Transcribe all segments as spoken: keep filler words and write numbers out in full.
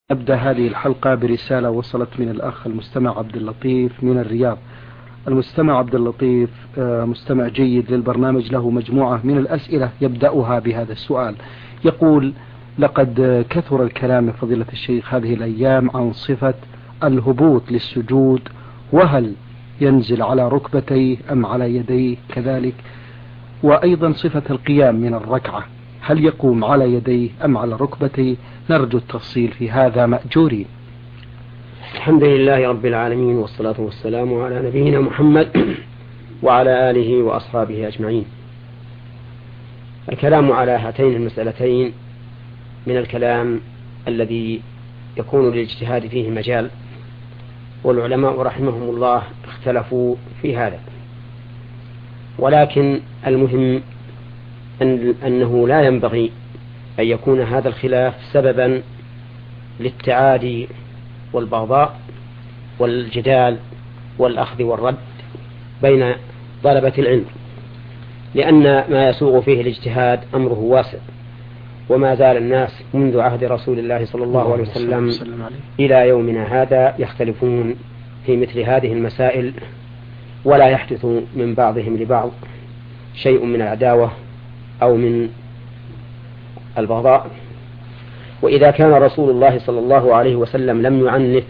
نبدأ هذه الحلقة برسالة وصلت من الأخ المستمع عبد اللطيف من الرياض. المستمع عبد اللطيف مستمع جيد للبرنامج، له مجموعة من الأسئلة يبدأها بهذا السؤال. يقول: لقد كثر الكلام يا فضيلة الشيخ هذه الأيام عن صفة الهبوط للسجود، وهل ينزل على ركبتيه أم على يديه كذلك، وأيضا صفة القيام من الركعة، هل يقوم على يديه أم على ركبتيه؟ نرجو التفصيل في هذا مأجورين. الحمد لله رب العالمين، والصلاة والسلام على نبينا محمد وعلى آله وأصحابه أجمعين. الكلام على هاتين المسألتين من الكلام الذي يكون للاجتهاد فيه مجال، والعلماء رحمهم الله اختلفوا في هذا، ولكن المهم أن أنه لا ينبغي أن يكون هذا الخلاف سببا للتعادي والبغضاء والجدال والأخذ والرد بين طلبة العلم، لأن ما يسوغ فيه الاجتهاد أمره واسع، وما زال الناس منذ عهد رسول الله صلى الله عليه وسلم إلى يومنا هذا يختلفون في مثل هذه المسائل، ولا يحدث من بعضهم لبعض شيء من العداوة أو من البغضاء. وإذا كان رسول الله صلى الله عليه وسلم لم يعنف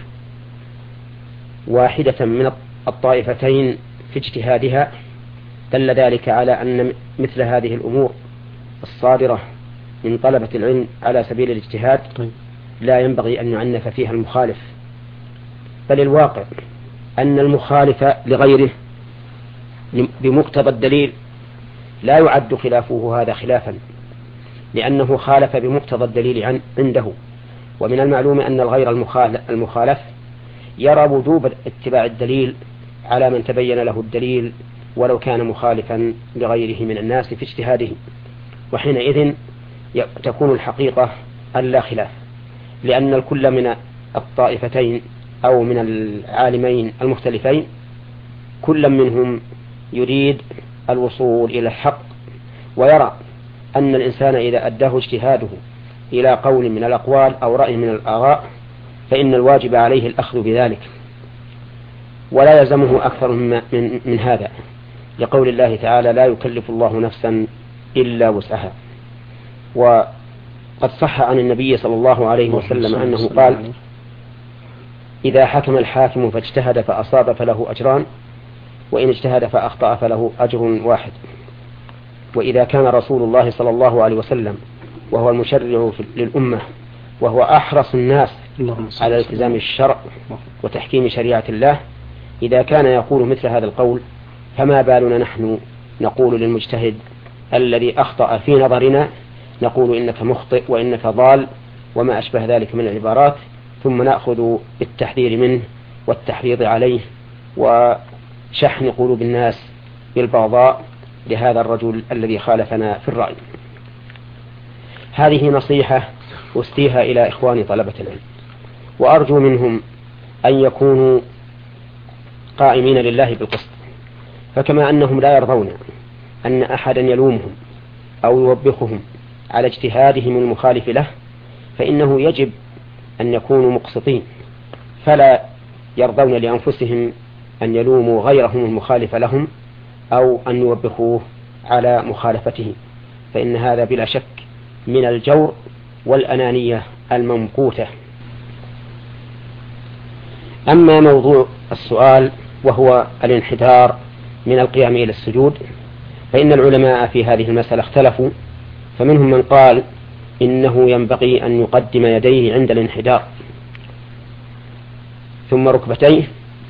واحدة من الطائفتين في اجتهادها، دل ذلك على أن مثل هذه الأمور الصادرة من طلبة العلم على سبيل الاجتهاد لا ينبغي أن يعنف فيها المخالف، بل الواقع أن المخالف لغيره بمقتضى الدليل لا يعد خلافه هذا خلافا، لأنه خالف بمقتضى الدليل عنده. ومن المعلوم أن الغير المخالف يرى وجوب اتباع الدليل على من تبين له الدليل ولو كان مخالفا لغيره من الناس في اجتهاده، وحينئذ تكون الحقيقة ألا خلاف، لأن الكل من الطائفتين أو من العالمين المختلفين كل منهم يريد الوصول إلى الحق، ويرى أن الإنسان إذا أداه اجتهاده إلى قول من الأقوال أو رأي من الآراء فإن الواجب عليه الأخذ بذلك، ولا يلزمه أكثر من, من, من هذا، لقول الله تعالى: لا يكلف الله نفسا إلا وسعها. وقد صح عن النبي صلى الله عليه وسلم أنه قال: إذا حكم الحاكم فاجتهد فأصاب فله أجران، وإن اجتهد فأخطأ فله أجر واحد. وإذا كان رسول الله صلى الله عليه وسلم وهو المشرع للأمة وهو أحرص الناس على التزام الشرع وتحكيم شريعة الله، إذا كان يقول مثل هذا القول، فما بالنا نحن نقول للمجتهد الذي أخطأ في نظرنا، نقول إنك مخطئ وإنك ضال وما أشبه ذلك من العبارات، ثم نأخذ بالتحذير منه والتحريض عليه وشحن قلوب الناس بالبغضاء لهذا الرجل الذي خالفنا في الرأي. هذه نصيحة أستيها إلى إخواني طلبة العلم، وأرجو منهم أن يكونوا قائمين لله بالقسط، فكما أنهم لا يرضون أن أحدا يلومهم أو يوبخهم على اجتهادهم المخالف له، فإنه يجب أن يكونوا مقسطين، فلا يرضون لأنفسهم أن يلوموا غيرهم المخالف لهم أو أن يوبخوه على مخالفته، فإن هذا بلا شك من الجور والأنانية الممقوتة. أما موضوع السؤال وهو الانحدار من القيام إلى السجود، فإن العلماء في هذه المسألة اختلفوا، فمنهم من قال إنه ينبغي أن يقدم يديه عند الانحدار ثم ركبتيه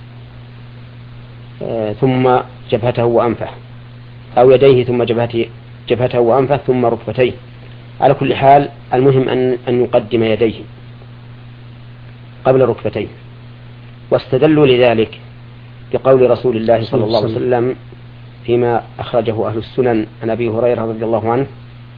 ثم جبهته وأنفه، أو يديه ثم جبهته, جبهته وأنفه ثم ركبتيه. على كل حال المهم أن, أن يقدم يديه قبل ركبتيه، واستدلوا لذلك بقول رسول الله صلى الله عليه وسلم فيما أخرجه أهل السنن عن أبي هريرة رضي الله عنه،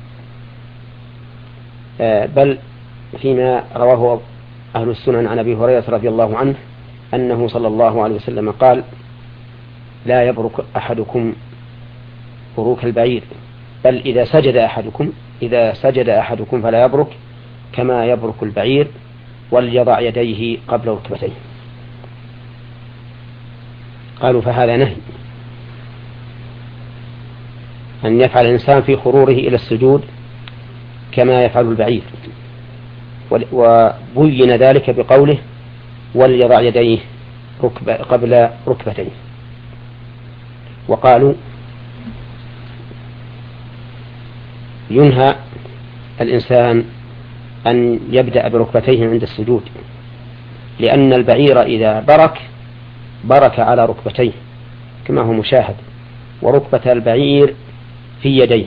بل فيما رواه أهل السنن عن أبي هريرة رضي الله عنه أنه صلى الله عليه وسلم قال: لا يبرك أحدكم بروك البعير، بل إذا سجد أحدكم إذا سجد أحدكم فلا يبرك كما يبرك البعير وليضع يديه قبل ركبتيه. قالوا فهذا نهي أن يفعل الإنسان في خروره إلى السجود كما يفعل البعير، وبين ذلك بقوله وليضع يديه قبل ركبتيه. وقالوا ينهى الإنسان أن يبدأ بركبتيه عند السجود، لأن البعير إذا برك برك على ركبتيه كما هو مشاهد، وركبة البعير في يديه.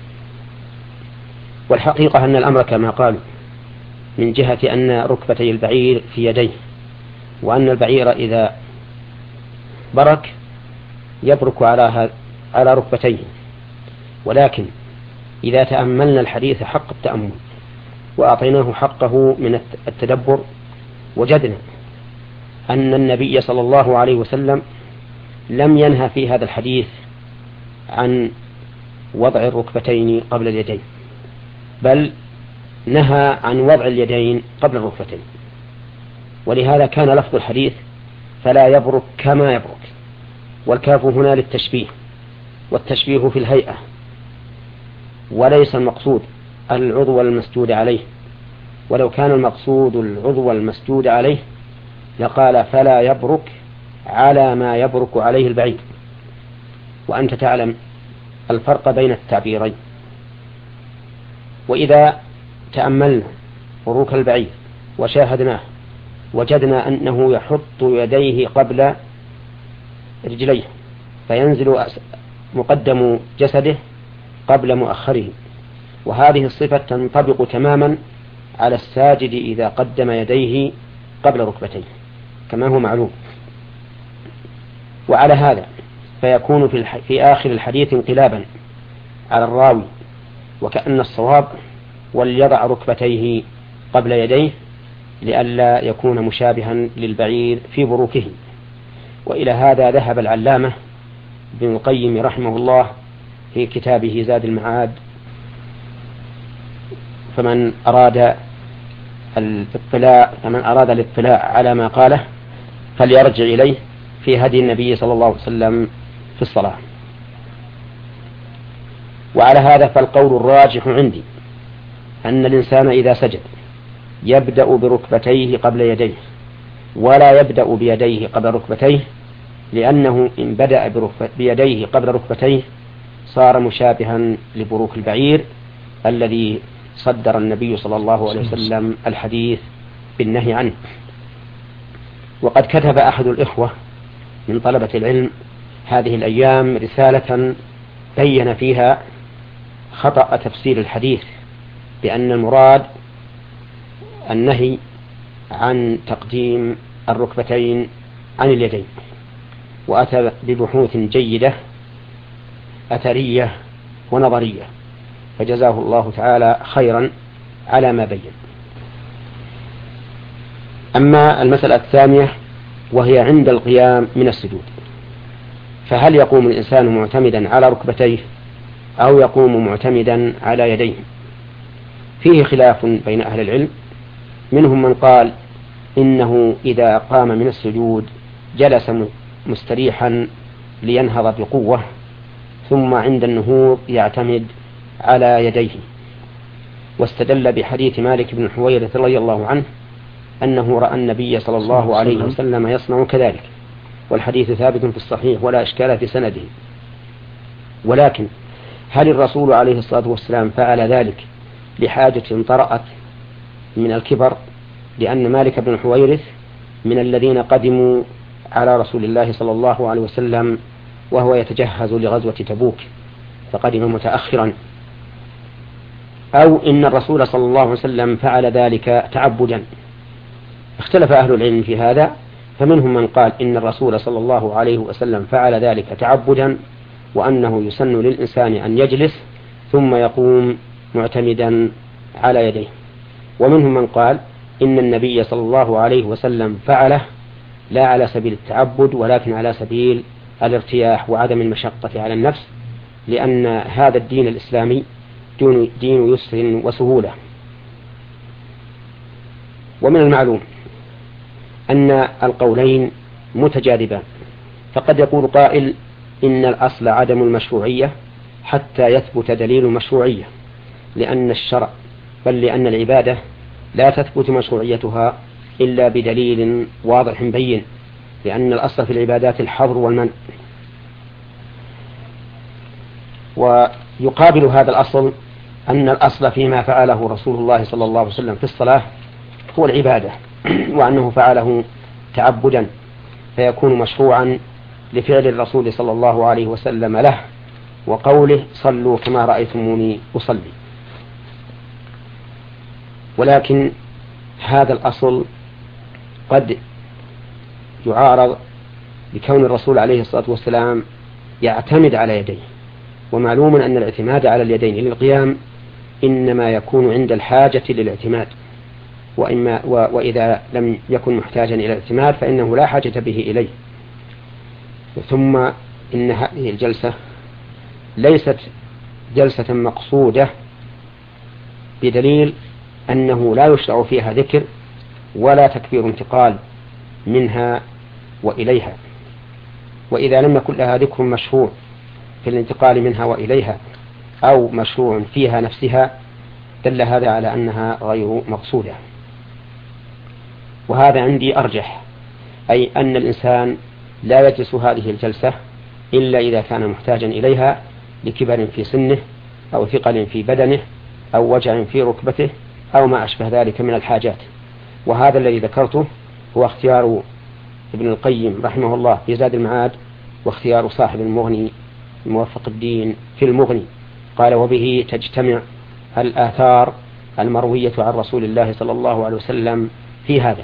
والحقيقة أن الأمر كما قالوا من جهة أن ركبتي البعير في يديه، وأن البعير إذا برك يبرك على على ركبتيه. ولكن إذا تأملنا الحديث حق التأمل وأعطيناه حقه من التدبر وجدنا أن النبي صلى الله عليه وسلم لم ينهى في هذا الحديث عن وضع الركبتين قبل اليدين، بل نهى عن وضع اليدين قبل الركبتين. ولهذا كان لفظ الحديث فلا يبرك كما يبرك، والكاف هنا للتشبيه، والتشبيه في الهيئة، وليس المقصود العضو المسجود عليه. ولو كان المقصود العضو المسجود عليه لقال فلا يبرك على ما يبرك عليه البعير. وأنت تعلم الفرق بين التعبيرين. وإذا تأملنا بروك البعير وشاهدناه وجدنا أنه يحط يديه قبل رجليه، فينزل مقدم جسده قبل مؤخره، وهذه الصفة تنطبق تماما على الساجد إذا قدم يديه قبل ركبتيه كما هو معلوم. وعلى هذا فيكون في, الح... في آخر الحديث انقلابا على الراوي، وكأن الصواب وليضع ركبتيه قبل يديه لئلا يكون مشابها للبعير في بروكه. وإلى هذا ذهب العلامة ابن القيم رحمه الله في كتابه زاد المعاد. فمن أراد الاطلاع فمن أراد الاطلاع على ما قاله فليرجع إليه في هدي النبي صلى الله عليه وسلم في الصلاة. وعلى هذا فالقول الراجح عندي أن الإنسان إذا سجد يبدأ بركبتيه قبل يديه، ولا يبدأ بيديه قبل ركبتيه، لأنه إن بدأ بيديه قبل ركبتيه صار مشابها لبروك البعير الذي صدر النبي صلى الله عليه وسلم الحديث بالنهي عنه. وقد كتب أحد الإخوة من طلبة العلم هذه الأيام رسالة بين فيها خطأ تفسير الحديث بأن المراد النهي عن تقديم الركبتين عن اليدين، وأتى ببحوث جيدة أثرية ونظرية، فجزاه الله تعالى خيرا على ما بين. أما المسألة الثانية وهي عند القيام من السجود، فهل يقوم الإنسان معتمدا على ركبتيه أو يقوم معتمدا على يديه؟ فيه خلاف بين أهل العلم، منهم من قال إنه إذا قام من السجود جلس مستريحا لينهض بقوة، ثم عند النهوض يعتمد على يديه، واستدل بحديث مالك بن الحويرث رضي الله عنه أنه رأى النبي صلى الله عليه وسلم يصنع كذلك، والحديث ثابت في الصحيح ولا إشكال في سنده. ولكن هل الرسول عليه الصلاة والسلام فعل ذلك لحاجة طرأت من الكبر؟ لأن مالك بن الحويرث من الذين قدموا على رسول الله صلى الله عليه وسلم وهو يتجهز لغزوة تبوك، فقدم متأخرا، أو إن الرسول صلى الله عليه وسلم فعل ذلك تعبدا. اختلف أهل العلم في هذا، فمنهم من قال إن الرسول صلى الله عليه وسلم فعل ذلك تعبدا، وأنه يسن للإنسان أن يجلس ثم يقوم معتمدا على يديه. ومنهم من قال إن النبي صلى الله عليه وسلم فعله لا على سبيل التعبد ولكن على سبيل الارتياح وعدم المشقة على النفس، لأن هذا الدين الإسلامي دين يسر وسهولة. ومن المعلوم أن القولين متجاذبان، فقد يقول قائل إن الأصل عدم المشروعية حتى يثبت دليل المشروعية، لأن الشرع بل لأن العبادة لا تثبت مشروعيتها إلا بدليل واضح بين، لأن الأصل في العبادات الحظر والمنع. ويقابل هذا الأصل أن الأصل فيما فعله رسول الله صلى الله عليه وسلم في الصلاة هو العبادة، وأنه فعله تعبدا فيكون مشروعا لفعل الرسول صلى الله عليه وسلم له وقوله صلوا كما رأيتموني أصلي. ولكن هذا الأصل قد يعارض بكون الرسول عليه الصلاة والسلام يعتمد على يديه، ومعلوم أن الاعتماد على اليدين للقيام إنما يكون عند الحاجة للاعتماد، وإما وإذا لم يكن محتاجا إلى الاعتماد فإنه لا حاجة به إليه. ثم إن هذه الجلسة ليست جلسة مقصودة بدليل أنه لا يشرع فيها ذكر ولا تكبير انتقال منها وإليها، وإذا لم يكن لها ذكر مشروع في الانتقال منها وإليها أو مشروع فيها نفسها دل هذا على أنها غير مقصودة. وهذا عندي أرجح، أي أن الإنسان لا يجلس هذه الجلسة إلا إذا كان محتاجا إليها لكبر في سنه أو ثقل في بدنه أو وجع في ركبته أو ما أشبه ذلك من الحاجات. وهذا الذي ذكرته هو اختيار ابن القيم رحمه الله في زاد المعاد، واختيار صاحب المغني موفق الدين في المغني، قال وبه تجتمع الآثار المروية عن رسول الله صلى الله عليه وسلم في هذا.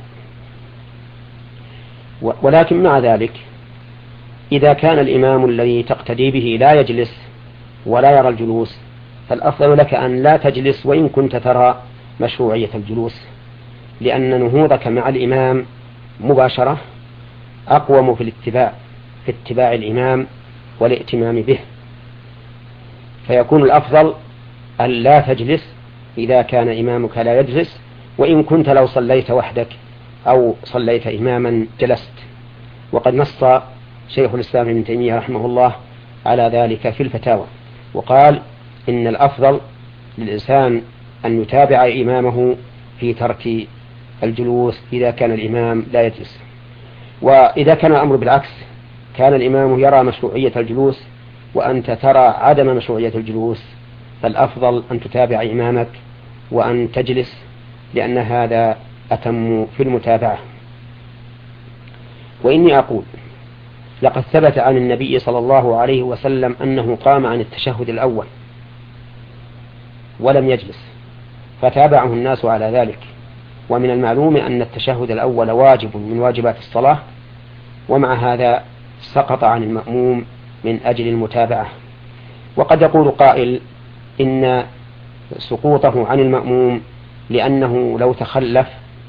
ولكن مع ذلك إذا كان الإمام الذي تقتدي به لا يجلس ولا يرى الجلوس فالأفضل لك أن لا تجلس وإن كنت ترى مشروعية الجلوس، لأن نهوضك مع الإمام مباشرة أقوم في الاتباع في اتباع الإمام والائتمام به، فيكون الأفضل أن لا تجلس إذا كان إمامك لا يجلس، وإن كنت لو صليت وحدك أو صليت إماما جلست. وقد نص شيخ الإسلام ابن تيمية رحمه الله على ذلك في الفتاوى، وقال إن الأفضل للإنسان أن يتابع إمامه في ترك الجلوس إذا كان الإمام لا يجلس. وإذا كان الأمر بالعكس، كان الإمام يرى مشروعية الجلوس وأنت ترى عدم مشروعية الجلوس، فالأفضل أن تتابع إمامك وأن تجلس، لأن هذا أتم في المتابعة. وإني أقول لقد ثبت عن النبي صلى الله عليه وسلم أنه قام عن التشهد الأول ولم يجلس فتابعه الناس على ذلك. ومن المعلوم أن التشهد الأول واجب من واجبات الصلاة، ومع هذا سقط عن المأموم من أجل المتابعة. وقد يقول قائل إن سقوطه عن المأموم لأنه لو تخلف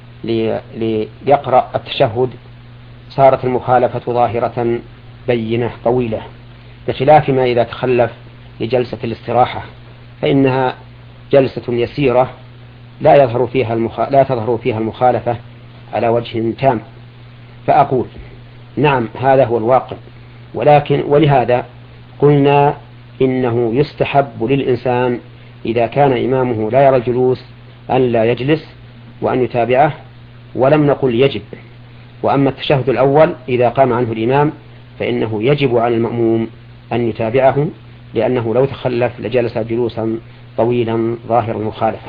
ليقرأ التشهد صارت المخالفة ظاهرة بينة طويلة، بخلاف ما إذا تخلف لجلسة الاستراحة فإنها جلسة يسيرة لا يظهر فيها المخ... لا تظهر فيها المخالفة على وجه تام. فأقول نعم هذا هو الواقع، ولكن ولهذا قلنا إنه يستحب للإنسان إذا كان إمامه لا يرى الجلوس أن لا يجلس وأن يتابعه، ولم نقل يجب. وأما التشهد الأول إذا قام عنه الإمام فإنه يجب على المأموم أن يتابعه، لأنه لو تخلف لجلس جلوسا طويلا ظاهر المخالفة.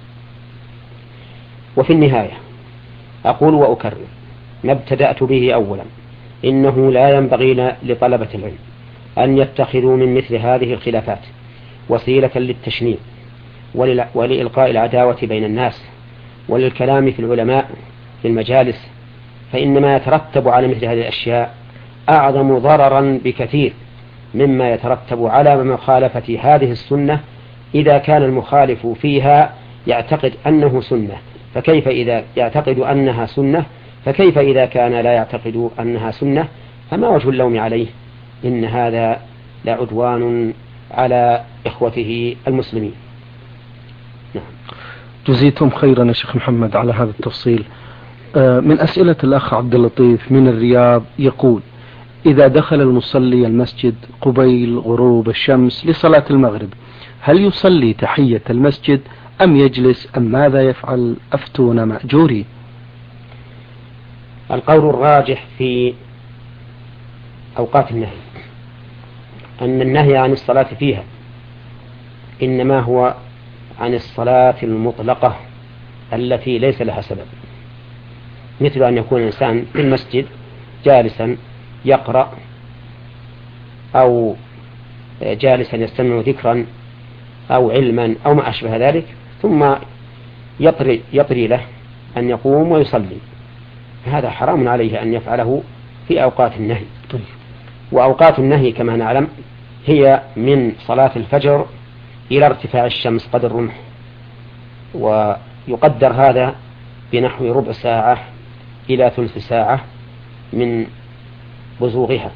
وفي النهاية أقول وأكرر ما ابتدأت به أولا، إنه لا ينبغي لطلبة العلم أن يتخذوا من مثل هذه الخلافات وسيلة للتشنيع ولإلقاء العداوة بين الناس وللكلام في العلماء في المجالس، فإنما يترتب على مثل هذه الأشياء أعظم ضررا بكثير مما يترتب على مخالفة هذه السنة إذا كان المخالف فيها يعتقد أنه سنة، فكيف إذا يعتقد أنها سنة فكيف إذا كان لا يعتقد أنها سنة؟ فما وجه اللوم عليه؟ إن هذا لعدوان على إخوته المسلمين. نعم. جزيتم خيرا يا شيخ محمد على هذا التفصيل. من أسئلة الأخ عبد اللطيف من الرياض يقول: إذا دخل المصلي المسجد قبيل غروب الشمس لصلاة المغرب، هل يصلي تحية المسجد أم يجلس أم ماذا يفعل؟ أفتونا مأجورين. القول الراجح في أوقات النهي أن النهي عن الصلاة فيها إنما هو عن الصلاة المطلقة التي ليس لها سبب، مثل أن يكون الإنسان في المسجد جالسا يقرأ أو جالسا يستمع ذكرا أو علما أو ما أشبه ذلك، ثم يطري, يطري له أن يقوم ويصلي، هذا حرام عليه أن يفعله في أوقات النهي. وأوقات النهي كما نعلم هي من صلاة الفجر إلى ارتفاع الشمس قدر الرمح، ويقدر هذا بنحو ربع ساعة إلى ثلث ساعة من بزوغها.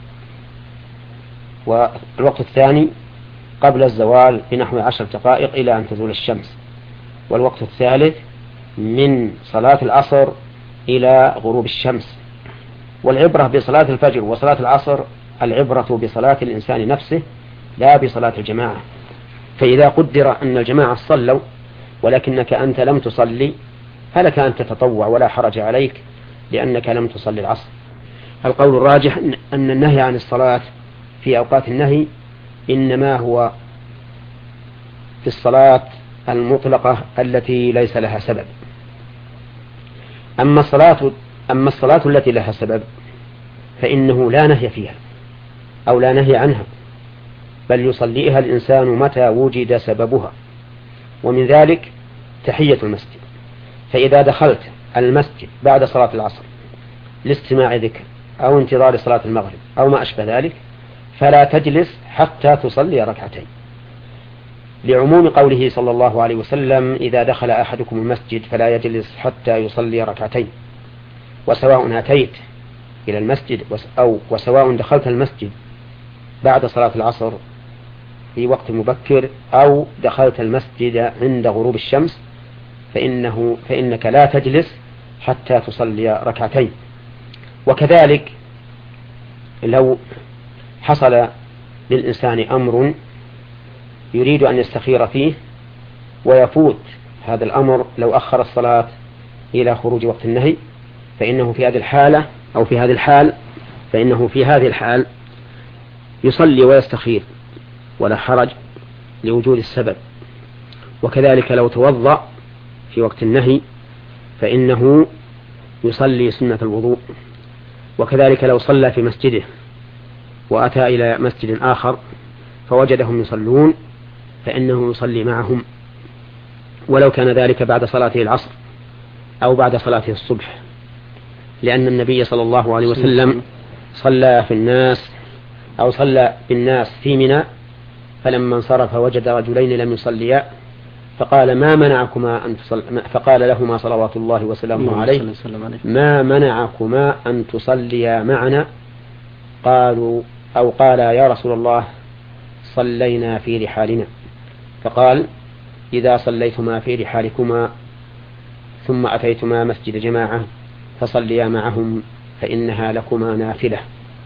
والوقت الثاني قبل الزوال بنحو عشر دقائق إلى أن تزول الشمس. والوقت الثالث من صلاة العصر إلى غروب الشمس. والعبرة بصلاة الفجر وصلاة العصر العبرة بصلاة الإنسان نفسه لا بصلاة الجماعة. فإذا قدر أن الجماعة صلوا ولكنك أنت لم تصلي فلك أن تتطوع ولا حرج عليك لأنك لم تصلي العصر. القول الراجح أن النهي عن الصلاة في أوقات النهي إنما هو في الصلاة المطلقة التي ليس لها سبب. أما الصلاة, أما الصلاة التي لها سبب فإنه لا نهي فيها أو لا نهي عنها، بل يصليها الإنسان متى وجد سببها، ومن ذلك تحية المسجد. فإذا دخلت المسجد بعد صلاة العصر لاستماع ذكر أو انتظار صلاة المغرب أو ما أشبه ذلك فلا تجلس حتى تصلي ركعتين، لعموم قوله صلى الله عليه وسلم: إذا دخل أحدكم المسجد فلا يجلس حتى يصلي ركعتين. وسواء أتيت إلى المسجد أو وسواء دخلت المسجد بعد صلاة العصر في وقت مبكر أو دخلت المسجد عند غروب الشمس فإنه فإنك لا تجلس حتى تصلي ركعتين. وكذلك لو حصل للإنسان أمر يريد أن يستخير فيه ويفوت هذا الأمر لو أخر الصلاة إلى خروج وقت النهي فإنه في هذه الحالة أو في هذه الحال فإنه في هذه الحال يصلي ويستخير ولا حرج لوجود السبب. وكذلك لو توضأ في وقت النهي فإنه يصلي سنة الوضوء. وكذلك لو صلى في مسجده وأتى إلى مسجد آخر فوجدهم يصلون فإنه يصلي معهم، ولو كان ذلك بعد صلاته العصر أو بعد صلاته الصبح، لأن النبي صلى الله عليه وسلم صلى في الناس أو صلى بالناس في منى فلما انصرف وجد رجلين لم يصليا فقال: ما منعكما أن تصل... فقال لهما صلوات الله وسلامه عليه: ما منعكما أن تصليا معنا؟ قالوا أو قال: يا رسول الله صلينا في رحالنا. فقال: إذا صليتما في رحالكما ثم أتيتما مسجد جماعة فصليا معهم فإنها لكما نافلة.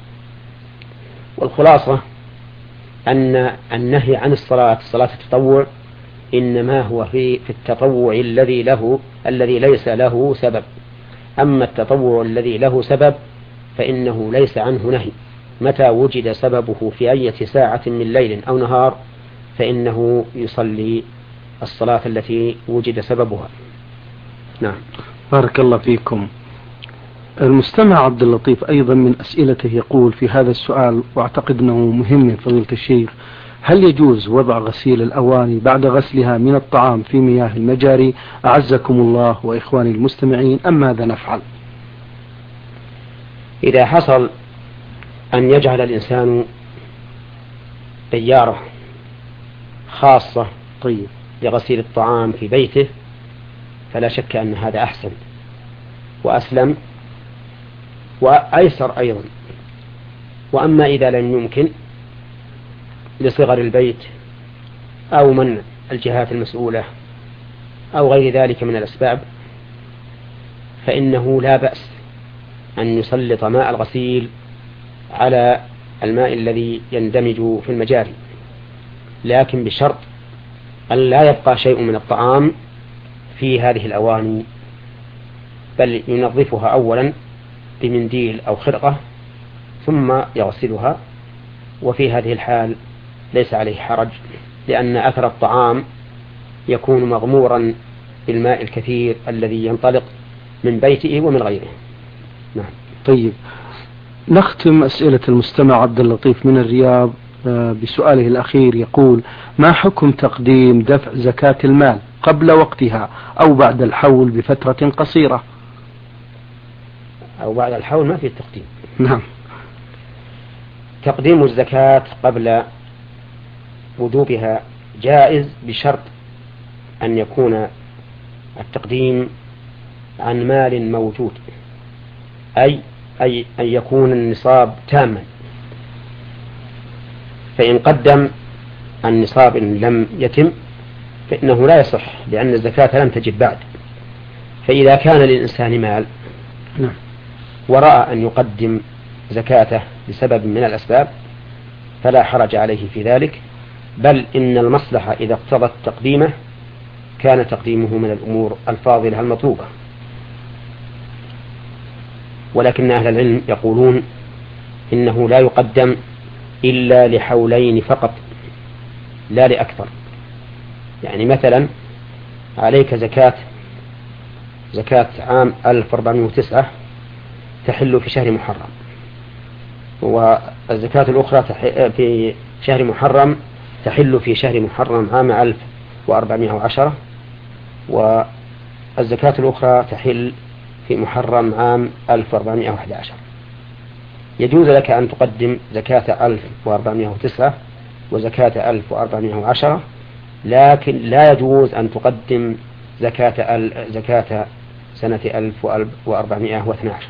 والخلاصة أن النهي عن الصلاة صلاة التطوع إنما هو في في التطوع الذي له الذي ليس له سبب. أما التطوع الذي له سبب فإنه ليس عنه نهي، متى وجد سببه في أي ساعة من ليل أو نهار فإنه يصلي الصلاة التي وجد سببها. نعم. بارك الله فيكم. المستمع عبد اللطيف أيضا من أسئلته يقول في هذا السؤال، واعتقد أنه مهم من فضيلة الشيخ: هل يجوز وضع غسيل الأواني بعد غسلها من الطعام في مياه المجاري أعزكم الله وإخواني المستمعين، أم ماذا نفعل؟ إذا حصل أن يجعل الإنسان بيارة خاصة طيب لغسيل الطعام في بيته فلا شك أن هذا أحسن وأسلم وأيسر أيضا. وأما إذا لم يمكن لصغر البيت أو من الجهات المسؤولة أو غير ذلك من الأسباب، فإنه لا بأس أن يسلط ماء الغسيل على الماء الذي يندمج في المجاري، لكن بشرط أن لا يبقى شيء من الطعام في هذه الأواني، بل ينظفها أولا بمنديل أو خرقة ثم يغسلها، وفي هذه الحال ليس عليه حرج، لأن أثر الطعام يكون مغمورا بالماء الكثير الذي ينطلق من بيته ومن غيره. نعم. طيب، نختم أسئلة المستمع عبد اللطيف من الرياض بسؤاله الأخير، يقول: ما حكم تقديم دفع زكاة المال قبل وقتها أو بعد الحول بفترة قصيرة؟ أو بعد الحول ما في التقديم. نعم. تقديم الزكاة قبل وجوبها جائز بشرط أن يكون التقديم عن مال موجود، أي أي أن يكون النصاب تاما. فإن قدم عن نصاب لم يتم فإنه لا يصح، لأن الزكاة لم تجب بعد. فإذا كان للإنسان مال ورأى أن يقدم زكاته لسبب من الأسباب فلا حرج عليه في ذلك، بل إن المصلحة إذا اقتضت تقديمه كان تقديمه من الأمور الفاضلة المطلوبة. ولكن أهل العلم يقولون إنه لا يقدم إلا لحولين فقط لا لأكثر. يعني مثلا عليك زكاة زكاة عام ألف وأربعمائة وتسعة تحل في شهر محرم، والزكاة الأخرى في شهر محرم تحل في شهر محرم عام ألف وأربعمائة وعشرة، والزكاة الأخرى تحل في محرم عام ألف وأربعمائة وأحد عشر. يجوز لك أن تقدم زكاة ألف وأربعمائة وتسعة وزكاة ألف وأربعمائة وعشرة، لكن لا يجوز أن تقدم زكاة زكاة سنة ألف وأربعمائة واثني عشر،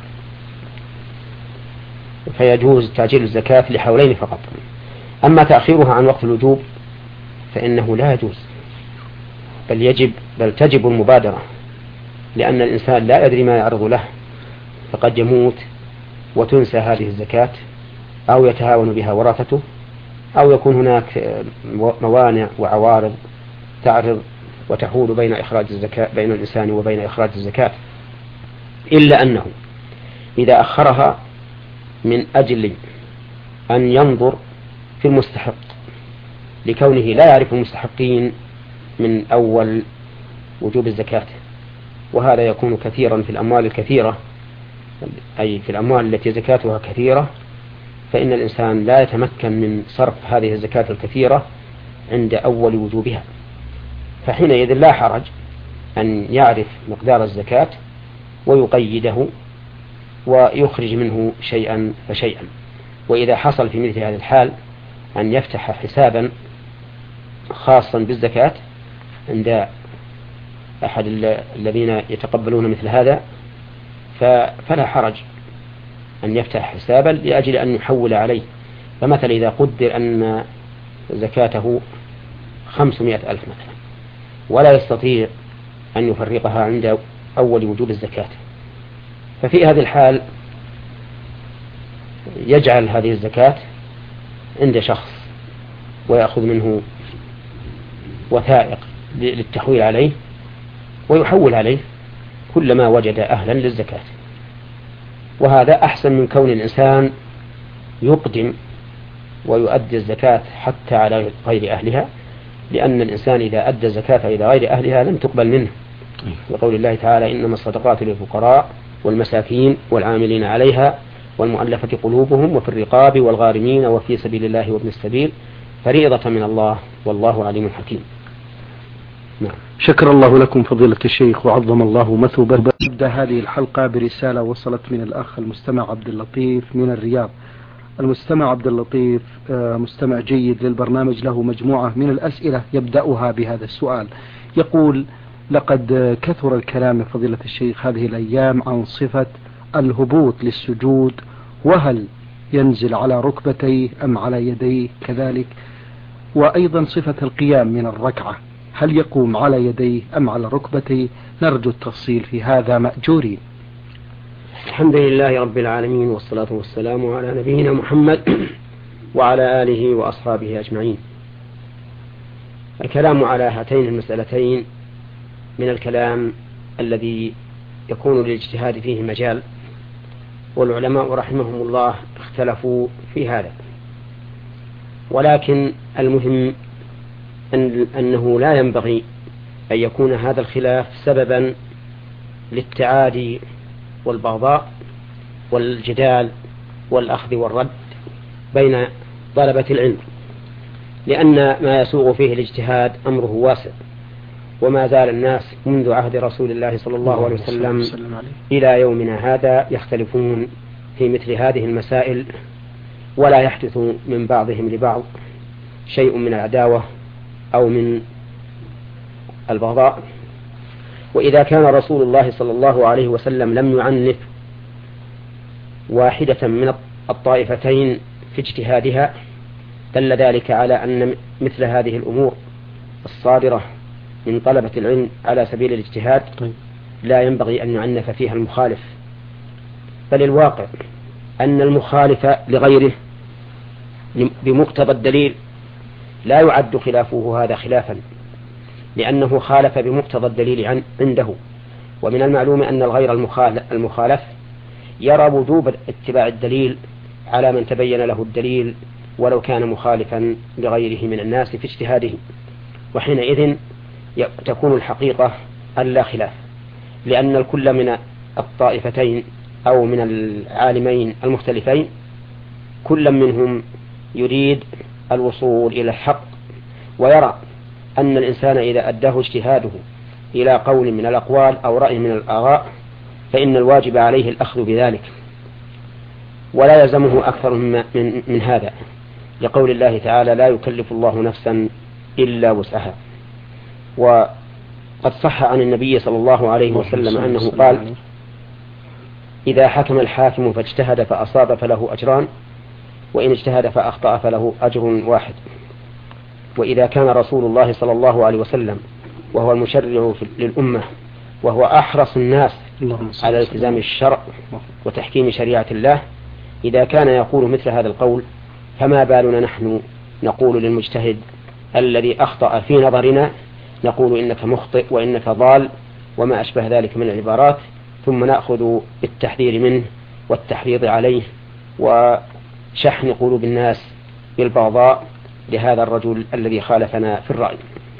فيجوز تأجيل الزكاة لحولين فقط. أما تأخيرها عن وقت الوجوب فإنه لا يجوز، بل يجب بل تجب المبادرة، لأن الإنسان لا يدري ما يعرض له، فقد يموت وتنسى هذه الزكاة، أو يتهاون بها ورثته، أو يكون هناك موانع وعوارض تعرض وتحول بين إخراج الزكاة بين الإنسان وبين إخراج الزكاة. إلا أنه إذا أخرها من أجل أن ينظر في المستحق لكونه لا يعرف المستحقين من أول وجوب الزكاة، وهذا يكون كثيرا في الأموال الكثيرة، أي في الأموال التي زكاتها كثيرة، فإن الإنسان لا يتمكن من صرف هذه الزكاة الكثيرة عند أول وجوبها، فحينئذ لا حرج أن يعرف مقدار الزكاة ويقيده ويخرج منه شيئا فشيئا. وإذا حصل في مثل هذا الحال أن يفتح حسابا خاصا بالزكاة عند أحد الذين يتقبلون مثل هذا فلا حرج أن يفتح حسابا لأجل أن يحول عليه. فمثلا إذا قدر أن زكاته خمسمائة ألف مثلا ولا يستطيع أن يفرقها عند أول وجوب الزكاة، ففي هذه الحال يجعل هذه الزكاة عند شخص ويأخذ منه وثائق للتحويل عليه ويحول عليه كلما وجد أهلا للزكاة. وهذا أحسن من كون الإنسان يقدم ويؤدي الزكاة حتى على غير أهلها، لأن الإنسان إذا أدى الزكاة إلى غير أهلها لم تقبل منه، وقول الله تعالى: إنما الصدقات للفقراء والمساكين والعاملين عليها والمؤلفة قلوبهم وفي الرقاب والغارمين وفي سبيل الله وابن السبيل فريضة من الله والله عليم حكيم. نعم. شكر الله لكم فضيلة الشيخ وعظم الله مثوبة. نبدأ هذه الحلقة برسالة وصلت من الأخ المستمع عبد اللطيف من الرياض. المستمع عبد اللطيف مستمع جيد للبرنامج، له مجموعة من الأسئلة يبدأها بهذا السؤال. يقول: لقد كثر الكلام فضيلة الشيخ هذه الأيام عن صفة الهبوط للسجود، وهل ينزل على ركبتيه أم على يديه كذلك، وأيضا صفة القيام من الركعة، هل يقوم على يديه أم على ركبتيه؟ نرجو التفصيل في هذا مأجورين. الحمد لله رب العالمين، والصلاة والسلام على نبينا محمد وعلى آله وأصحابه أجمعين. الكلام على هاتين المسألتين من الكلام الذي يكون للاجتهاد فيه مجال، والعلماء رحمهم الله اختلفوا في هذا، ولكن المهم أن أنه لا ينبغي أن يكون هذا الخلاف سببا للتعادي والبغضاء والجدال والأخذ والرد بين طلبة العلم، لأن ما يسوغ فيه الاجتهاد أمره واسع، وما زال الناس منذ عهد رسول الله صلى الله عليه وسلم إلى يومنا هذا يختلفون في مثل هذه المسائل، ولا يحدث من بعضهم لبعض شيء من العداوة أو من البغضاء. وإذا كان رسول الله صلى الله عليه وسلم لم يعنف واحدة من الطائفتين في اجتهادها، دل ذلك على أن مثل هذه الأمور الصادرة من طلبة العلم على سبيل الاجتهاد لا ينبغي أن يعنف فيها المخالف، بل الواقع أن المخالف لغيره بمقتضى الدليل لا يعد خلافه هذا خلافا، لأنه خالف بمقتضى الدليل عنده. ومن المعلوم أن الغير المخالف يرى وجوب اتباع الدليل على من تبين له الدليل ولو كان مخالفا لغيره من الناس في اجتهاده، وحينئذ تكون الحقيقة ألا خلاف، لأن الكل من الطائفتين أو من العالمين المختلفين كل منهم يريد الوصول إلى الحق، ويرى أن الإنسان إذا أداه اجتهاده إلى قول من الأقوال أو رأي من الآراء فإن الواجب عليه الأخذ بذلك، ولا يلزمه أكثر من, من, من هذا، لقول الله تعالى: لا يكلف الله نفسا إلا وسعها. وقد صح عن النبي صلى الله عليه وسلم أنه قال: إذا حكم الحاكم فاجتهد فأصاب فله أجران، وإن اجتهد فأخطأ فله أجر واحد. وإذا كان رسول الله صلى الله عليه وسلم وهو المشرع للأمة وهو أحرص الناس على التزام الشرع وتحكيم شريعة الله، إذا كان يقول مثل هذا القول، فما بالنا نحن نقول للمجتهد الذي أخطأ في نظرنا، نقول إنك مخطئ وإنك ضال وما أشبه ذلك من العبارات، ثم نأخذ بالتحذير منه والتحريض عليه وشحن قلوب الناس بالبغضاء لهذا الرجل الذي خالفنا في الرأي.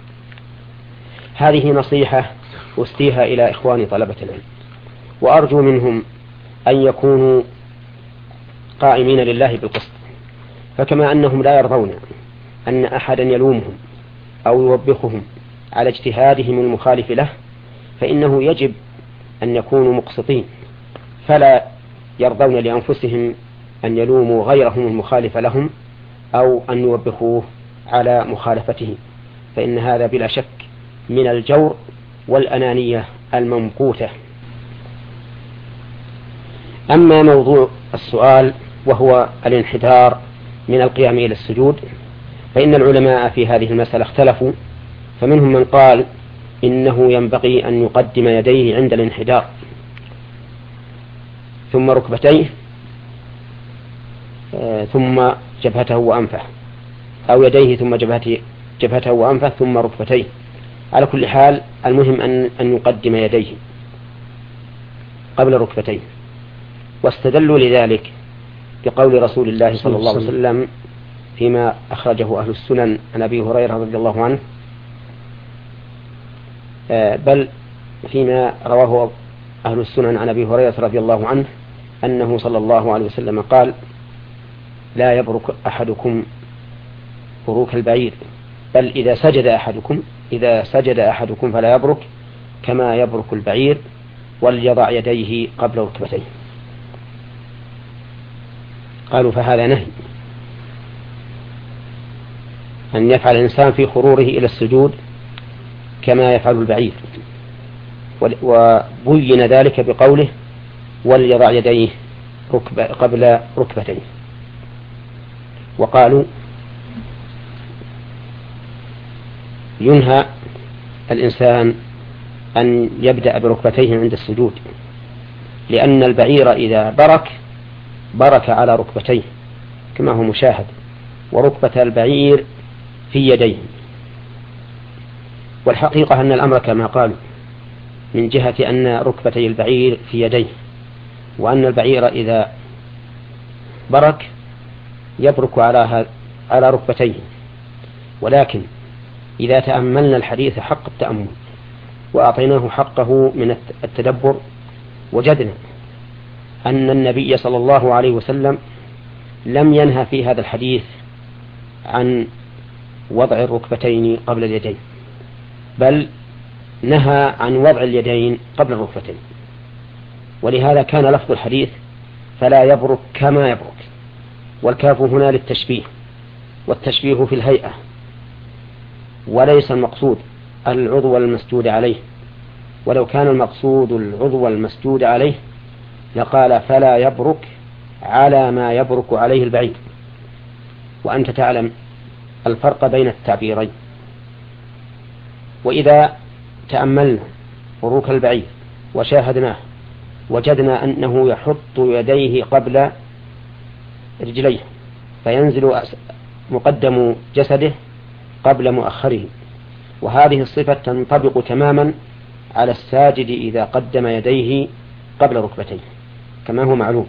هذه نصيحة أستيها إلى إخواني طلبة العلم، وأرجو منهم أن يكونوا قائمين لله بالقسط، فكما أنهم لا يرضون أن أحدا يلومهم أو يوبخهم على اجتهادهم المخالف له، فإنه يجب أن يكونوا مقسطين، فلا يرضون لأنفسهم أن يلوموا غيرهم المخالف لهم أو أن يوبخوه على مخالفته، فإن هذا بلا شك من الجور والأنانية الممقوتة. أما موضوع السؤال وهو الانحدار من القيام إلى السجود، فإن العلماء في هذه المسألة اختلفوا، فمنهم من قال إنه ينبغي أن يقدم يديه عند الانحدار ثم ركبتيه ثم جبهته وأنفه، أو يديه ثم جبهته, جبهته وأنفه ثم ركبتيه. على كل حال المهم أن, أن يقدم يديه قبل ركبتيه، واستدلوا لذلك بقول رسول الله صلى الله عليه وسلم فيما أخرجه أهل السنن عن أبي هريرة رضي الله عنه، بل فيما رواه أهل السنن عن أبي هريرة رضي الله عنه أنه صلى الله عليه وسلم قال: لا يبرك أحدكم بروك البعير، بل إذا سجد أحدكم إذا سجد أحدكم فلا يبرك كما يبرك البعير، وليضع يديه قبل ركبتيه. قالوا: فهذا نهي أن يفعل الإنسان في خروره إلى السجود كما يفعل البعير، وبين ذلك بقوله: وليضع يديه قبل ركبتيه. وقالوا: ينهى الإنسان أن يبدأ بركبتيه عند السجود، لأن البعير إذا برك برك على ركبتيه كما هو مشاهد، وركبة البعير في يديه. والحقيقة أن الأمر كما قالوا، من جهة أن ركبتي البعير في يديه، وأن البعير إذا برك يبرك على على ركبتيه. ولكن إذا تأملنا الحديث حق التأمل وأعطيناه حقه من التدبر، وجدنا أن النبي صلى الله عليه وسلم لم ينهى في هذا الحديث عن وضع الركبتين قبل اليدين، بل نهى عن وضع اليدين قبل الركبتين. ولهذا كان لفظ الحديث فلا يبرك كما يبرك، والكاف هنا للتشبيه، والتشبيه في الهيئة، وليس المقصود العضو المسجود عليه. ولو كان المقصود العضو المسجود عليه لقال فلا يبرك على ما يبرك عليه البعير. وأنت تعلم الفرق بين التعبيرين. وإذا تأملنا بروك البعير وشاهدناه وجدنا أنه يحط يديه قبل رجليه، فينزل مقدم جسده قبل مؤخره، وهذه الصفة تنطبق تماما على الساجد إذا قدم يديه قبل ركبتيه كما هو معلوم.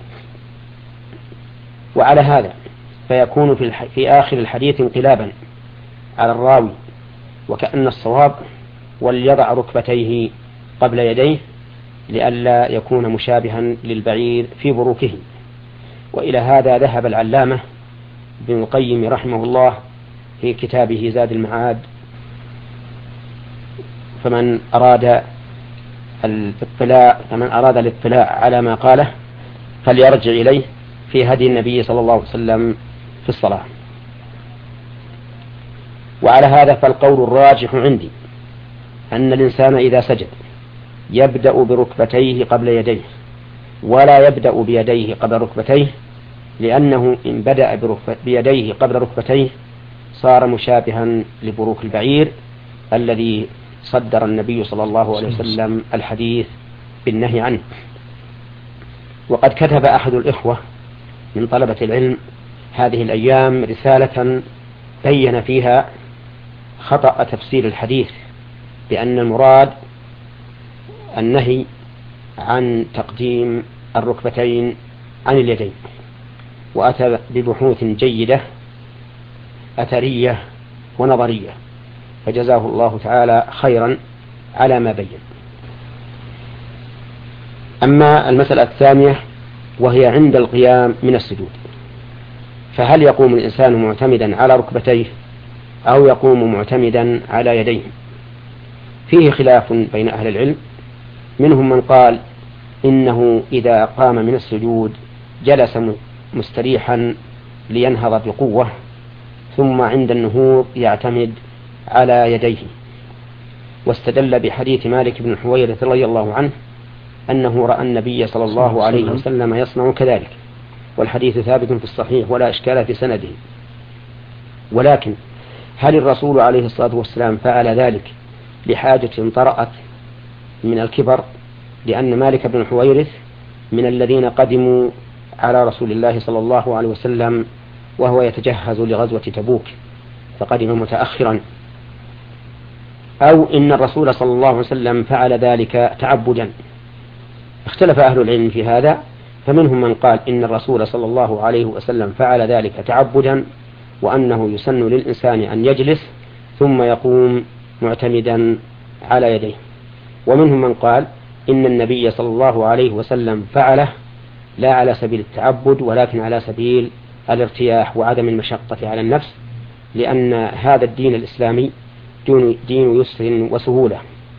وعلى هذا فيكون في, الح... في آخر الحديث انقلابا على الراوي، وكأن الصواب وليضع ركبتيه قبل يديه لئلا يكون مشابها للبعير في بروكه. وإلى هذا ذهب العلامة ابن القيم رحمه الله في كتابه زاد المعاد. فمن أراد الاطلاع فمن أراد الاطلاع على ما قاله فليرجع إليه في هدي النبي صلى الله عليه وسلم في الصلاة. وعلى هذا فالقول الراجح عندي أن الإنسان إذا سجد يبدأ بركبتيه قبل يديه، ولا يبدأ بيديه قبل ركبتيه، لأنه إن بدأ بيديه قبل ركبتيه صار مشابها لبروك البعير الذي صدر النبي صلى الله عليه وسلم الحديث بالنهي عنه. وقد كتب أحد الإخوة من طلبة العلم هذه الأيام رسالة بين فيها خطأ تفسير الحديث بأن المراد النهي عن تقديم الركبتين عن اليدين، وأتى ببحوث جيدة أثرية ونظرية، فجزاه الله تعالى خيرا على ما بين. أما المسألة الثانية وهي عند القيام من السجود، فهل يقوم الإنسان معتمدا على ركبتيه أو يقوم معتمدا على يديه؟ فيه خلاف بين أهل العلم، منهم من قال إنه إذا قام من السجود جلس مستريحا لينهض بقوة، ثم عند النهوض يعتمد على يديه، واستدل بحديث مالك بن الحويرث رضي الله عنه أنه رأى النبي صلى الله عليه وسلم يصنع كذلك، والحديث ثابت في الصحيح ولا إشكال في سنده. ولكن هل الرسول عليه الصلاة والسلام فعل ذلك لحاجة طرأت من الكبر؟ لأن مالك بن الحويرث من الذين قدموا على رسول الله صلى الله عليه وسلم وهو يتجهز لغزوة تبوك، فقدم متأخرا، أو إن الرسول صلى الله عليه وسلم فعل ذلك تعبدا. اختلف أهل العلم في هذا، فمنهم من قال إن الرسول صلى الله عليه وسلم فعل ذلك تعبدا، وأنه يسن للإنسان أن يجلس ثم يقوم معتمدا على يديه. ومنهم من قال إن النبي صلى الله عليه وسلم فعله لا على سبيل التعبد ولكن على سبيل الارتياح وعدم المشقة على النفس، لأن هذا الدين الإسلامي دين يسر وسهولة.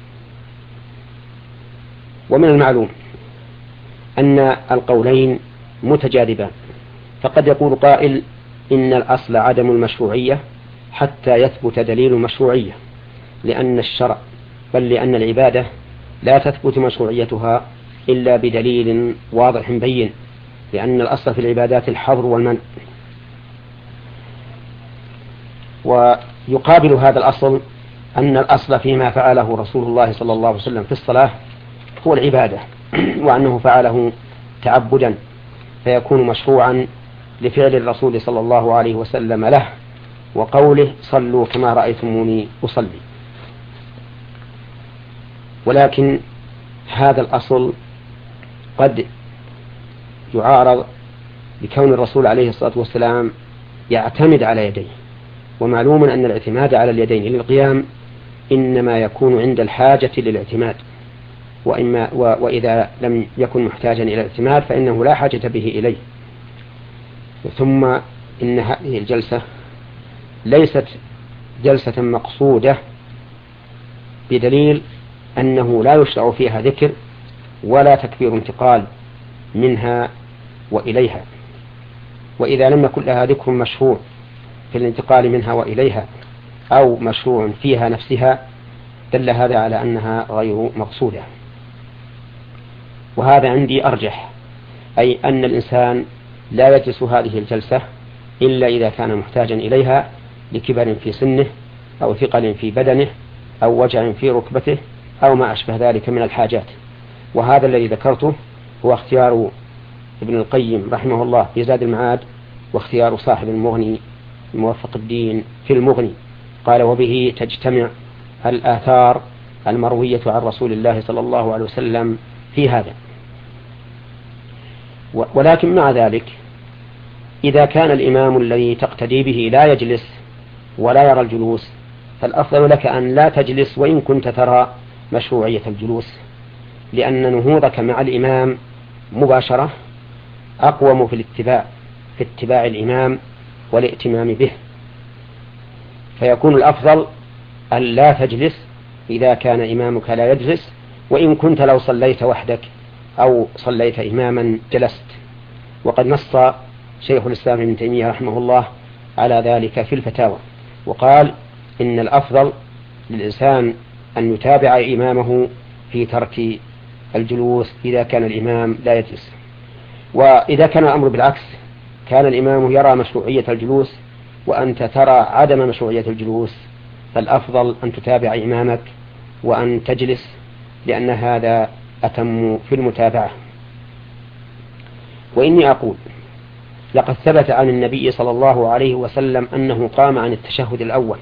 ومن المعلوم أن القولين متجاذبان، فقد يقول قائل إن الأصل عدم المشروعية حتى يثبت دليل المشروعية، لأن الشرع بل لأن العبادة لا تثبت مشروعيتها إلا بدليل واضح بين، لأن الأصل في العبادات الحظر والمنع. ويقابل هذا الأصل أن الأصل فيما فعله رسول الله صلى الله عليه وسلم في الصلاة هو العبادة، وأنه فعله تعبدا فيكون مشروعا لفعل الرسول صلى الله عليه وسلم له وقوله صلوا كما رأيتموني أصلي. ولكن هذا الأصل قد يعارض بكون الرسول عليه الصلاة والسلام يعتمد على يديه، ومعلوم أن الاعتماد على اليدين للقيام إنما يكون عند الحاجة للاعتماد، وإما وإذا لم يكن محتاجا إلى الاعتماد فإنه لا حاجة به إليه. ثم إن هذه الجلسة ليست جلسة مقصودة، بدليل أنه لا يشرع فيها ذكر ولا تكبير انتقال منها وإليها، وإذا لم يكن لها ذكر مشروع في الانتقال منها وإليها أو مشروع فيها نفسها دل هذا على أنها غير مقصودة. وهذا عندي أرجح، أي أن الإنسان لا يجلس هذه الجلسة إلا إذا كان محتاجا إليها لكبر في سنه أو ثقل في بدنه أو وجع في ركبته أو ما أشبه ذلك من الحاجات. وهذا الذي ذكرته هو اختيار ابن القيم رحمه الله في زاد المعاد، واختيار صاحب المغني موفق الدين في المغني، قال وبه تجتمع الآثار المروية عن رسول الله صلى الله عليه وسلم في هذا. ولكن مع ذلك إذا كان الإمام الذي تقتدي به لا يجلس ولا يرى الجلوس فالأفضل لك أن لا تجلس وإن كنت ترى مشروعية الجلوس، لأن نهوضك مع الإمام مباشرة أقوم في الاتباع في اتباع الإمام والائتمام به، فيكون الأفضل أن لا تجلس إذا كان إمامك لا يجلس، وإن كنت لو صليت وحدك أو صليت إماما جلست. وقد نص شيخ الإسلام ابن تيمية رحمه الله على ذلك في الفتاوى، وقال إن الأفضل للإنسان أن يتابع إمامه في ترك الجلوس إذا كان الإمام لا يجلس. وإذا كان الأمر بالعكس، كان الإمام يرى مشروعية الجلوس وأنت ترى عدم مشروعية الجلوس، فالأفضل أن تتابع إمامك وأن تجلس، لأن هذا أتم في المتابعة. وإني أقول لقد ثبت عن النبي صلى الله عليه وسلم أنه قام عن التشهد الأول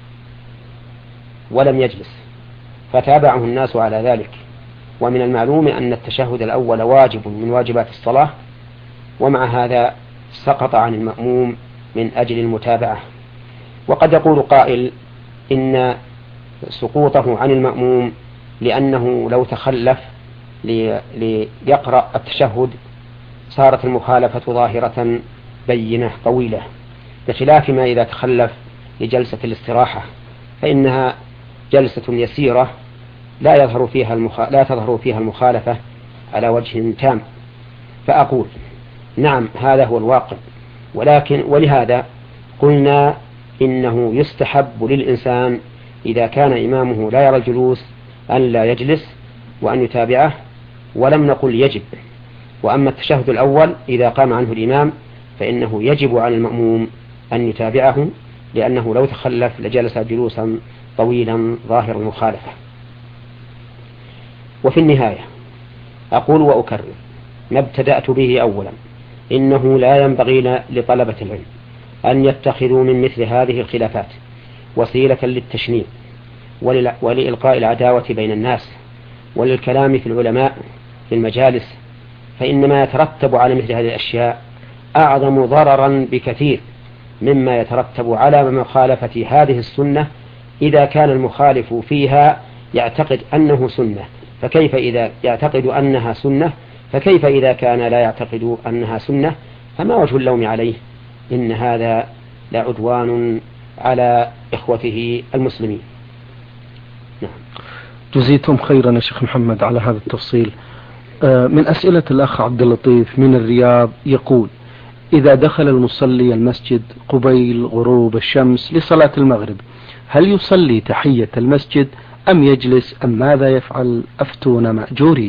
ولم يجلس فتابعه الناس على ذلك. ومن المعلوم أن التشهد الأول واجب من واجبات الصلاة، ومع هذا سقط عن المأموم من أجل المتابعة. وقد يقول قائل إن سقوطه عن المأموم لأنه لو تخلف ليقرأ التشهد صارت المخالفة ظاهرة بينة طويلة، بخلاف ما إذا تخلف لجلسة الاستراحة فإنها جلسة يسيرة لا يظهر فيها المخ... لا تظهر فيها المخالفة على وجه تام. فأقول نعم هذا هو الواقع، ولكن ولهذا قلنا إنه يستحب للإنسان إذا كان إمامه لا يرى الجلوس أن لا يجلس وأن يتابعه، ولم نقل يجب. وأما التشهد الأول إذا قام عنه الإمام فإنه يجب على المأموم أن يتابعه، لأنه لو تخلف لجلس جلوسا طويلا ظاهر المخالفة. وفي النهاية أقول وأكرر ما ابتدأت به أولا، إنه لا ينبغي لطلبة العلم أن يتخذوا من مثل هذه الخلافات وسيلة للتشنيع ولإلقاء العداوة بين الناس وللكلام في العلماء في المجالس، فإن ما يترتب على مثل هذه الأشياء أعظم ضررا بكثير مما يترتب على مخالفة هذه السنة إذا كان المخالف فيها يعتقد أنه سنة، فكيف إذا يعتقد أنها سنة فكيف إذا كان لا يعتقد أنها سنة؟ فما وجه اللوم عليه؟ إن هذا لعدوان على إخوته المسلمين. نعم. جزيتم خيرا يا شيخ محمد على هذا التفصيل. من أسئلة الأخ عبد اللطيف من الرياض يقول: إذا دخل المصلي المسجد قبيل غروب الشمس لصلاة المغرب هل يصلي تحية المسجد أم يجلس أم ماذا يفعل؟ أفتون مأجورين.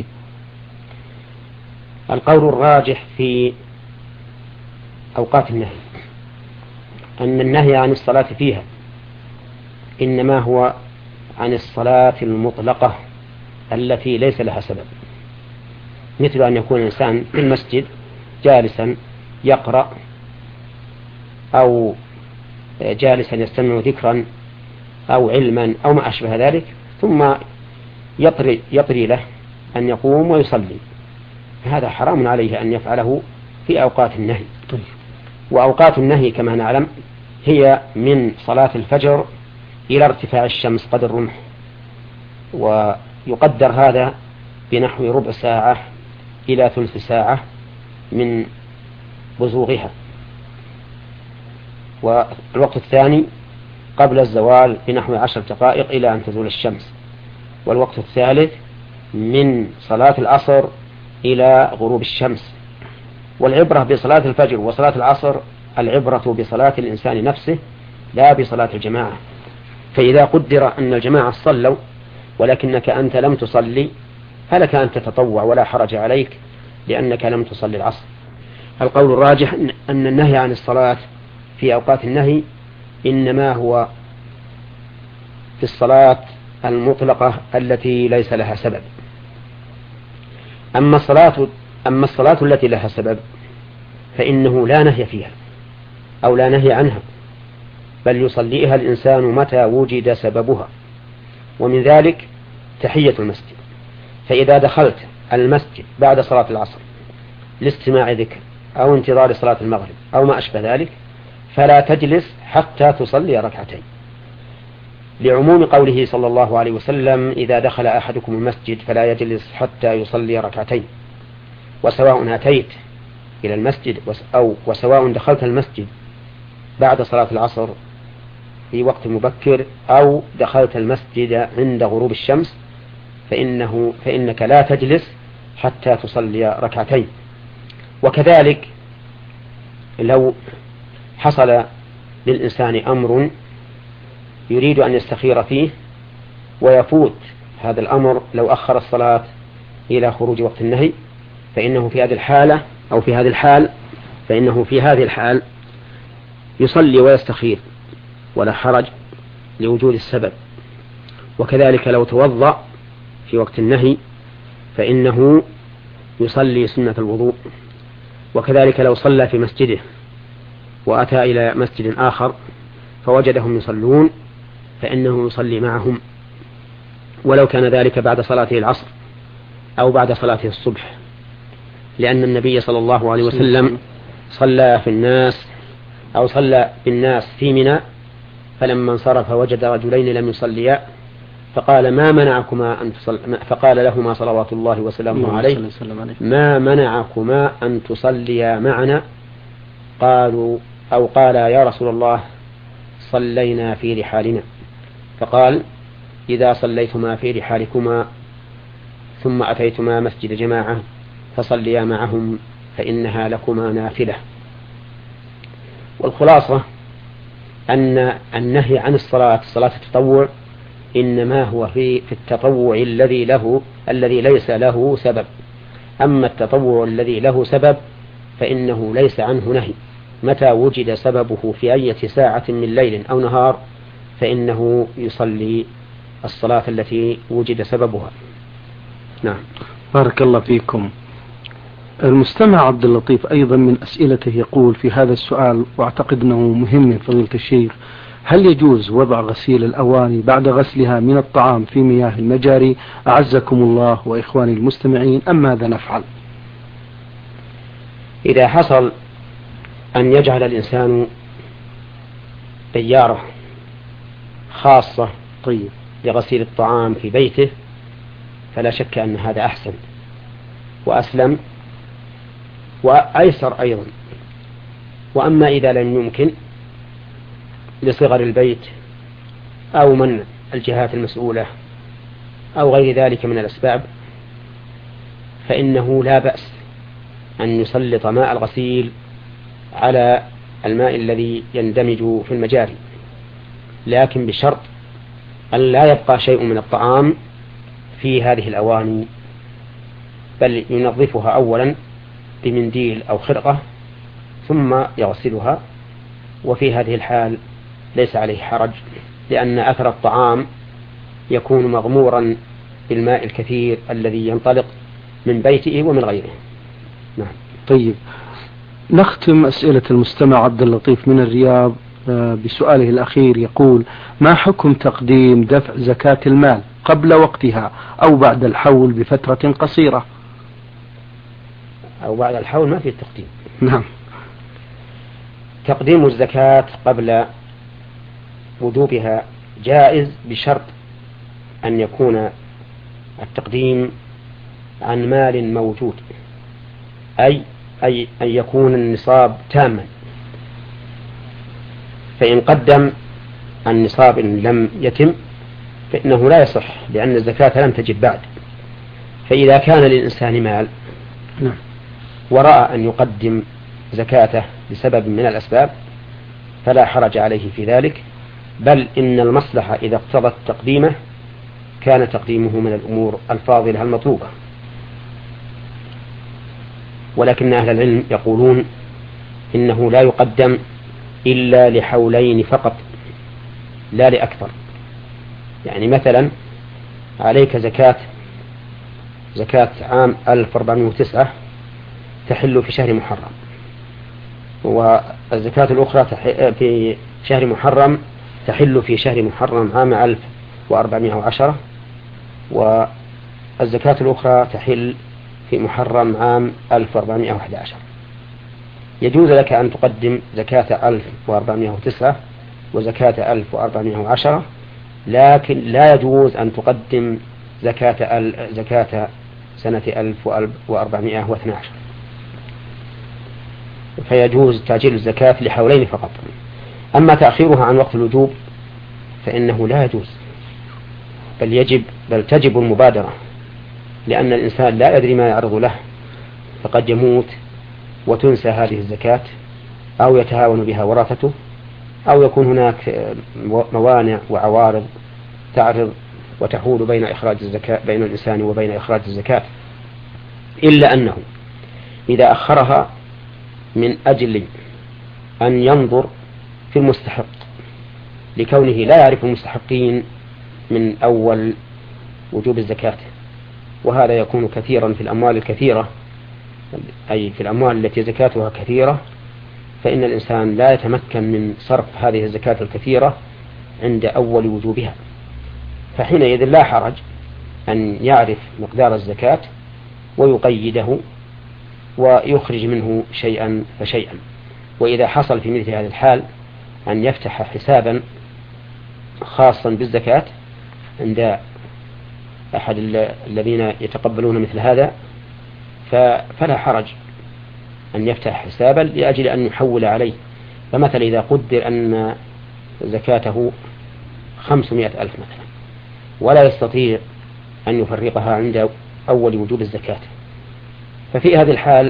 القول الراجح في أوقات النهي أن النهي عن الصلاة فيها إنما هو عن الصلاة المطلقة التي ليس لها سبب، مثل أن يكون الإنسان في المسجد جالسا يقرأ أو جالسا يستمع ذكرا أو علما أو ما أشبه ذلك، ثم يطري, يطري له أن يقوم ويصلي، هذا حرام عليه أن يفعله في أوقات النهي. وأوقات النهي كما نعلم هي من صلاة الفجر إلى ارتفاع الشمس قدر الرمح، ويقدر هذا بنحو ربع ساعة إلى ثلث ساعة من بزوغها. والوقت الثاني قبل الزوال بنحو عشر دقائق إلى أن تزول الشمس. والوقت الثالث من صلاة العصر إلى غروب الشمس. والعبرة بصلاة الفجر وصلاة العصر العبرة بصلاة الإنسان نفسه لا بصلاة الجماعة. فإذا قدر أن الجماعة صلوا ولكنك أنت لم تصلي فلك أن تتطوع ولا حرج عليك لأنك لم تصلي العصر. القول الراجح أن النهي عن الصلاة في أوقات النهي إنما هو في الصلاة المطلقة التي ليس لها سبب. أما الصلاة أما الصلاة التي لها سبب فإنه لا نهي فيها أو لا نهي عنها، بل يصليها الإنسان متى وجد سببها. ومن ذلك تحية المسجد، فإذا دخلت المسجد بعد صلاة العصر لاستماع ذكر أو انتظار صلاة المغرب أو ما أشبه ذلك فلا تجلس حتى تصلي ركعتين، لعموم قوله صلى الله عليه وسلم: إذا دخل أحدكم المسجد فلا يجلس حتى يصلي ركعتين. وسواء أتيت إلى المسجد أو وسواء دخلت المسجد بعد صلاة العصر في وقت مبكر أو دخلت المسجد عند غروب الشمس فإنه فإنك لا تجلس حتى تصلي ركعتين. وكذلك لو حصل للإنسان أمر يريد أن يستخير فيه ويفوت هذا الأمر لو أخر الصلاة إلى خروج وقت النهي فإنه في هذه الحالة أو في هذه الحال فإنه في هذه الحال يصلي ويستخير ولا حرج لوجود السبب. وكذلك لو توضأ في وقت النهي فإنه يصلي سنة الوضوء. وكذلك لو صلى في مسجده وأتى إلى مسجد آخر فوجدهم يصلون فإنه يصلي معهم، ولو كان ذلك بعد صلاته العصر أو بعد صلاته الصبح، لأن النبي صلى الله عليه وسلم صلى في الناس أو صلى بالناس في منى فلما انصرف وجد رجلين لم يصليا فقال: ما منعكما أن تصل... فقال لهما صلوات الله وسلامه عليه: ما منعكما أن تصليا معنا؟ قالوا أو قال: يا رسول الله صلينا في رحالنا. فقال: إذا صليتما في رحالكما ثم أتيتما مسجد جماعة فصليا معهم فإنها لكما نافلة. والخلاصة أن النهي عن الصلاة صلاة التطوع إنما هو في في التطوع الذي له الذي ليس له سبب. أما التطوع الذي له سبب فإنه ليس عنه نهي، متى وجد سببه في أي ساعة من ليل أو نهار فإنه يصلي الصلاة التي وجد سببها. نعم. بارك الله فيكم. المستمع عبد اللطيف أيضا من أسئلته يقول في هذا السؤال، واعتقد أنه مهم من فضيلة الشيخ: هل يجوز وضع غسيل الأواني بعد غسلها من الطعام في مياه المجاري أعزكم الله وإخواني المستمعين، أم ماذا نفعل؟ إذا حصل أن يجعل الإنسان بيارة خاصة طيب لغسيل الطعام في بيته فلا شك أن هذا أحسن وأسلم وأيسر أيضا. وأما إذا لم يمكن لصغر البيت أو من الجهات المسؤولة أو غير ذلك من الأسباب فإنه لا بأس أن يسلط ماء الغسيل على الماء الذي يندمج في المجاري، لكن بشرط أن لا يبقى شيء من الطعام في هذه الأواني، بل ينظفها أولا بمنديل أو خرقة ثم يغسلها. وفي هذه الحال ليس عليه حرج، لأن أثر الطعام يكون مغمورا بالماء الكثير الذي ينطلق من بيته ومن غيره. نعم. طيب، نختم أسئلة المستمع عبد اللطيف من الرياض بسؤاله الأخير. يقول: ما حكم تقديم دفع زكاة المال قبل وقتها أو بعد الحول بفترة قصيرة؟ أو بعد الحول ما في التقديم. نعم. تقديم الزكاة قبل وجوبها جائز بشرط أن يكون التقديم عن مال موجود، أي أي أن يكون النصاب تاما. فإن قدم عن نصاب لم يتم فإنه لا يصح، لأن الزكاة لم تجب بعد. فإذا كان للإنسان مال ورأى أن يقدم زكاته بسبب من الأسباب فلا حرج عليه في ذلك، بل إن المصلحة إذا اقتضت تقديمه كان تقديمه من الأمور الفاضلة المطلوبة. ولكن أهل العلم يقولون إنه لا يقدم إلا لحولين فقط لا لأكثر. يعني مثلا عليك زكاة زكاة عام ألف وأربعمائة وتسعة تحل في شهر محرم، والزكاة الأخرى في شهر محرم تحل في شهر محرم عام ألف وأربعمائة وعشرة، والزكاة الأخرى تحل في محرم عام ألف وأربعمائة وأحد عشر. يجوز لك أن تقدم زكاة ألف وأربعمائة وتسعة وزكاة ألف وأربعمائة وعشرة، لكن لا يجوز أن تقدم زكاة زكاة سنة ألف وأربعمائة واثني عشر. فيجوز تأجيل الزكاة لحولين فقط. أما تأخيرها عن وقت الوجوب فإنه لا يجوز، بل يجب بل تجب المبادرة، لأن الإنسان لا يدري ما يعرض له، فقد يموت وتنسى هذه الزكاة، أو يتهاون بها ورثته، أو يكون هناك موانع وعوارض تعرض وتحول بين إخراج الزكاة بين الإنسان وبين إخراج الزكاة. إلا أنه إذا أخرها من أجل أن ينظر في المستحق لكونه لا يعرف المستحقين من أول وجوب الزكاة، وهذا يكون كثيرا في الأموال الكثيرة، أي في الأموال التي زكاتها كثيرة، فإن الإنسان لا يتمكن من صرف هذه الزكاة الكثيرة عند أول وجوبها. فحينئذ لا حرج أن يعرف مقدار الزكاة ويقيده ويخرج منه شيئا فشيئا. وإذا حصل في مثل هذه الحال أن يفتح حسابا خاصا بالزكاة عند أحد الذين يتقبلون مثل هذا فلا حرج أن يفتح حسابا لأجل أن يحول عليه. فمثلا إذا قدر أن زكاته خمسمائة ألف مثلا ولا يستطيع أن يفرقها عند أول وجوب الزكاة، ففي هذه الحال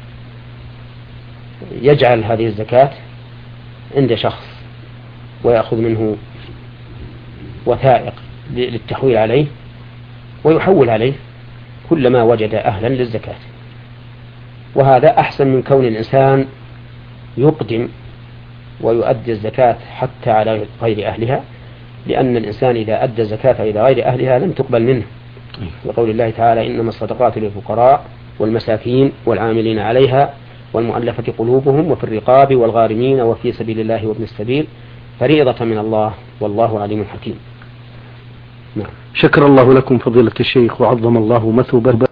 يجعل هذه الزكاة عند شخص ويأخذ منه وثائق للتحويل عليه ويحول عليه كلما وجد أهلا للزكاة. وهذا أحسن من كون الإنسان يقدم ويؤدي الزكاة حتى على غير أهلها، لأن الإنسان إذا أدى الزكاة إلى غير أهلها لم تقبل منه، وقول الله تعالى: إنما الصدقات للفقراء والمساكين والعاملين عليها والمؤلفة قلوبهم وفي الرقاب والغارمين وفي سبيل الله وابن السبيل فريضة من الله والله عليم حكيم. شكر الله لكم فضيلة الشيخ وعظم الله مثوبة.